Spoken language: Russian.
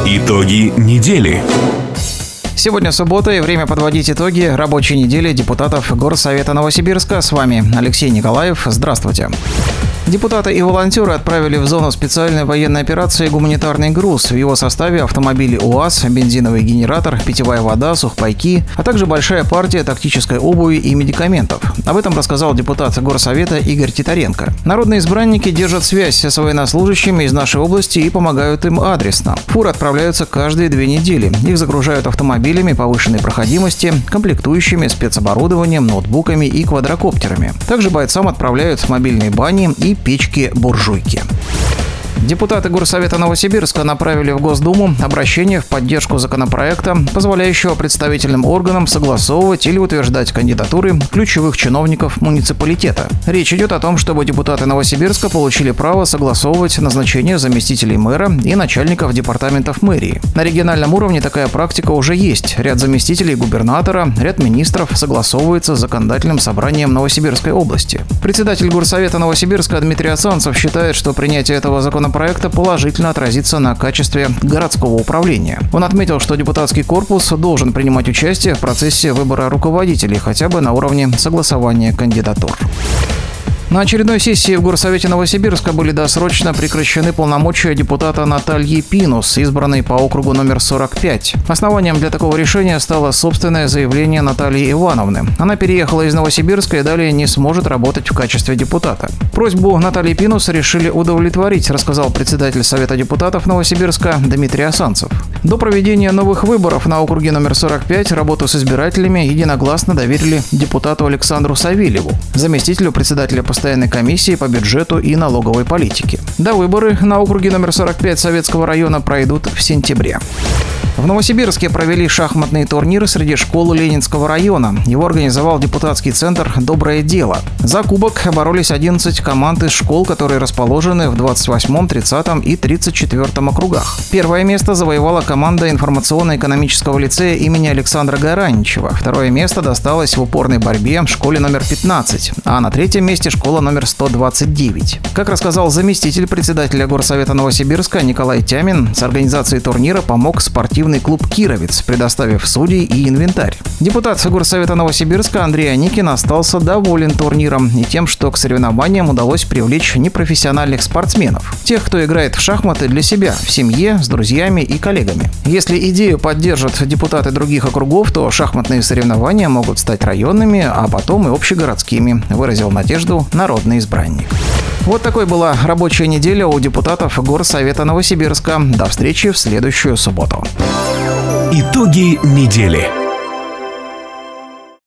Итоги недели. Сегодня суббота, и время подводить итоги рабочей недели депутатов Горсовета Новосибирска. С вами Алексей Николаев. Здравствуйте. Депутаты и волонтеры отправили в зону специальной военной операции гуманитарный груз. В его составе автомобили УАЗ, бензиновый генератор, питьевая вода, сухпайки, а также большая партия тактической обуви и медикаментов. Об этом рассказал депутат Горсовета Игорь Титаренко. Народные избранники держат связь с военнослужащими из нашей области и помогают им адресно. Фуры отправляются каждые 2 недели. Их загружают автомобилями повышенной проходимости, комплектующими, спецоборудованием, ноутбуками и квадрокоптерами. Также бойцам отправляют мобильные бани и печки-буржуйки. Депутаты Горсовета Новосибирска направили в Госдуму обращение в поддержку законопроекта, позволяющего представительным органам согласовывать или утверждать кандидатуры ключевых чиновников муниципалитета. Речь идет о том, чтобы депутаты Новосибирска получили право согласовывать назначение заместителей мэра и начальников департаментов мэрии. На региональном уровне такая практика уже есть. Ряд заместителей губернатора, ряд министров согласовывается с законодательным собранием Новосибирской области. Председатель Горсовета Новосибирска Дмитрий Асанцев считает, что принятие этого законопроекта положительно отразится на качестве городского управления. Он отметил, что депутатский корпус должен принимать участие в процессе выбора руководителей хотя бы на уровне согласования кандидатур. На очередной сессии в Горсовете Новосибирска были досрочно прекращены полномочия депутата Натальи Пинус, избранной по округу номер 45. Основанием для такого решения стало собственное заявление Натальи Ивановны. Она переехала из Новосибирска и далее не сможет работать в качестве депутата. Просьбу Натальи Пинус решили удовлетворить, рассказал председатель Совета депутатов Новосибирска Дмитрий Асанцев. До проведения новых выборов на округе номер 45 работу с избирателями единогласно доверили депутату Александру Савельеву, заместителю председателя постоянной комиссии по бюджету и налоговой политике. Выборы на округе номер 45 Советского района пройдут в сентябре. В Новосибирске провели шахматные турниры среди школ Ленинского района. Его организовал депутатский центр «Доброе дело». За кубок боролись 11 команд из школ, которые расположены в 28-м, 30-м и 34-м округах. Первое место завоевала команда информационно-экономического лицея имени Александра Гараничева. Второе место досталось в упорной борьбе школе номер 15, а на 3-м месте школа номер 129. Как рассказал заместитель председателя Горсовета Новосибирска Николай Тямин, с организацией турнира помог спортивный клуб «Кировец», предоставив судей и инвентарь. Депутат Горсовета Новосибирска Андрей Аникин остался доволен турниром и тем, что к соревнованиям удалось привлечь непрофессиональных спортсменов. Тех, кто играет в шахматы для себя, в семье, с друзьями и коллегами. Если идею поддержат депутаты других округов, то шахматные соревнования могут стать районными, а потом и общегородскими, выразил надежду народный избранник. Вот такой была рабочая неделя у депутатов Горсовета Новосибирска. До встречи в следующую субботу. Итоги недели.